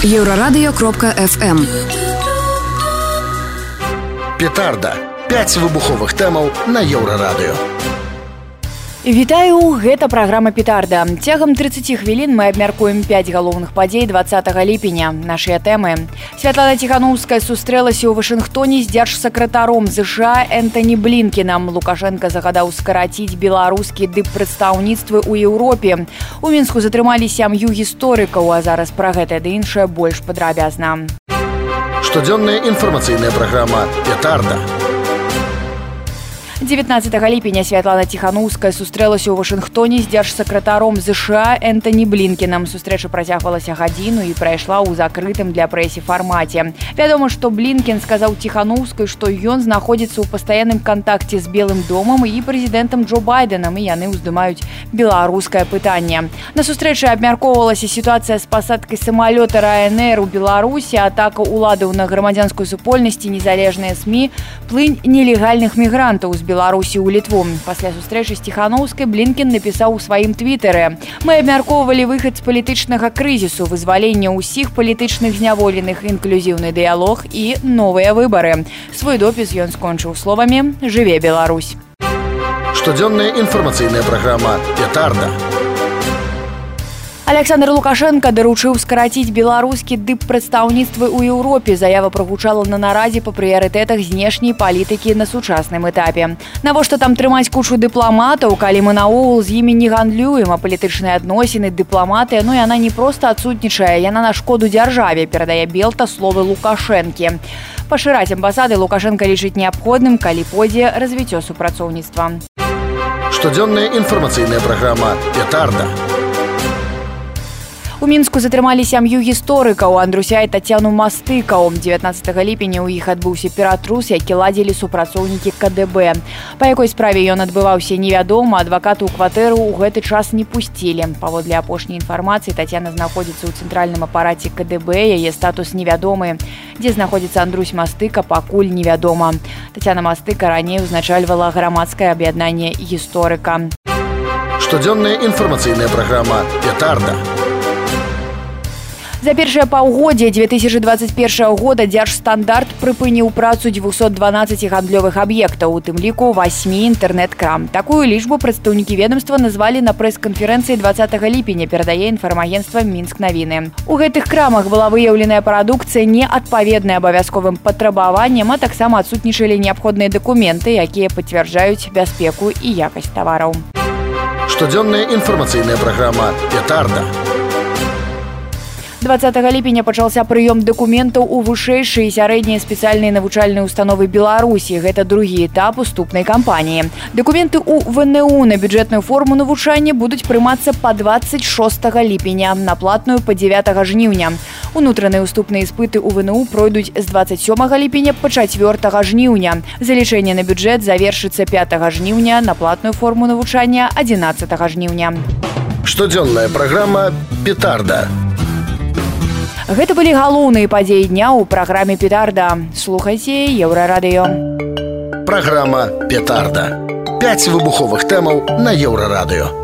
Еврорадио.FM. Петарда. 5 выбуховых тэмаў на Еўрарадыё. Вітаю, гэта праграма «Петарда». Цягам 30 хвілін мы абмяркуем 5 галоўных падзей 20 ліпеня. Нашыя тэмы. Святлана Тихановская сустрэлася ў Вашынгтоне з дзяржсакратаром США Энтоні Блінкенам. Лукашенко загадаў скараціць беларускі дыппрадстаўніцтвы ў Еўропе. У Мінску затрымалі сям'ю гісторыкаў, а зараз пра гэта ды іншае больш падрабязна. Штодзённая інфармацыйная праграма «Петарда». 19 ліпеня Святлана Тихановская сустрэлася ў Вашынгтоне з дзяржсакратаром США Энтоні Блінкенам. Сустрэча працягвалася гадзіну і прайшла ў закрытым для прэсе фармаце. Вядома, што Блінкен сказаў Тихановскай, што ён знаходзіцца ў пастаянным кантакце з Белым домам і прэзідэнтам Джо Байденам, і яны ўздымаюць беларускае пытанне. На сустрэчы абмяркоўвалася сітуацыя з пасадкай самалёта Ryanair у Беларусі, атака ўладаў на грамадзянскую супольнасць, незалежныя СМІ, плынь нелегальных мігрантаў з Беларусі ў Літву. Пасля сустрэчы з Тихановскай Блінкен напісаў у сваім твітары: «Мы абмяркоўвалі выхад з палітычнага крызісу, вызваленне ўсіх палітычных зняволеных, інклюзіўны дыялог і новыя выбары». Свой допіс ён скончыў словамі «Жыве Беларусь». Штодзённая інфармацыйная праграма «Петарда». Александр Лукашенко даручыў скараціць беларускі дыппрадстаўніцтвы ў Еўропе. Заява прагучала на нарадзе па прыярытэтах знешняй палітыкі на сучасным этапе. Навошта там трымаць кучу дыпламатаў, калі мы наогул з імі не гандлюем, а палітычныя адносіны, дыпламатыя, яна не проста адсутнічае, яна на шкоду дзяржаве, перадае Белта словы Лукашэнкі. Пашыраць амбасады Лукашенко лічыць неабходным, калі пойдзе развіццё супрацоўніцтва. Штодзённая інфармацыйная праграма «Петарда». У Мінску затрымалі сям'ю гісторыкаў Андруся і Тацяну Мастыкаў. 19 ліпеня ў іх адбыўся ператрус, які ладзілі супрацоўнікі КДБ. Па якой справе ён адбываўся, невядома, адвакаты ў кватэру ў гэты час не пусцілі. Паводле апошняй інфармацыі, Тацяна знаходзіцца ў цэнтральным апараце КДБ, яе статус невядомы. Дзе знаходзіцца Андрусь Мастыка, пакуль невядома. Тацяна Мастыка раней узначальвала грамадскае аб'яднанне гісторыка. Штодзённая інфармацыйная праграма «Петарда». За першае паўгоддзе 2021 года Дзяржстандарт прыпыніў працу 212 гандлёвых аб'ектаў, у тым ліку 8 інтэрнэт-крам. Такую лічбу прадстаўнікі ведомства назвалі на прэс-канферэнцыі 20 ліпеня, перадае інфармагенцтва Мінск навіны. У гэтых крамах была выяўленая прадукцыя неадпаведная абавязковым патрабаванням, а таксама адсутнічалі неабходныя дакументы, якія пацвярджаюць бяспеку і якасць тавараў. Штодзённая інфармацыйная праграма «Петарда». 20 ліпеня пачаўся прыём дакументаў у вышэйшыя і сярэднія спецыяльныя навучальныя установы Беларусі. Гэта другі этап уступнай кампаніі. Дакументы ў ВНУ на бюджэтную форму навучання будуць прымацца па 26 ліпеня, на платную па 9 жніўня. Унутраныя уступныя іспыты ў ВНУ пройдуць з 27 ліпеня па 4 жніўня. Залічэнне на бюджэт завершыцца 5 жніўня, на платную форму навучання 11 жніўня. Штодзённая праграма «Петарда». Гэта былі галоўныя падзеі дня ў праграме «Петарда». Слухайце Еўрарадыё. Праграма «Петарда». 5 выбуховых тэмаў на Еўрарадыё.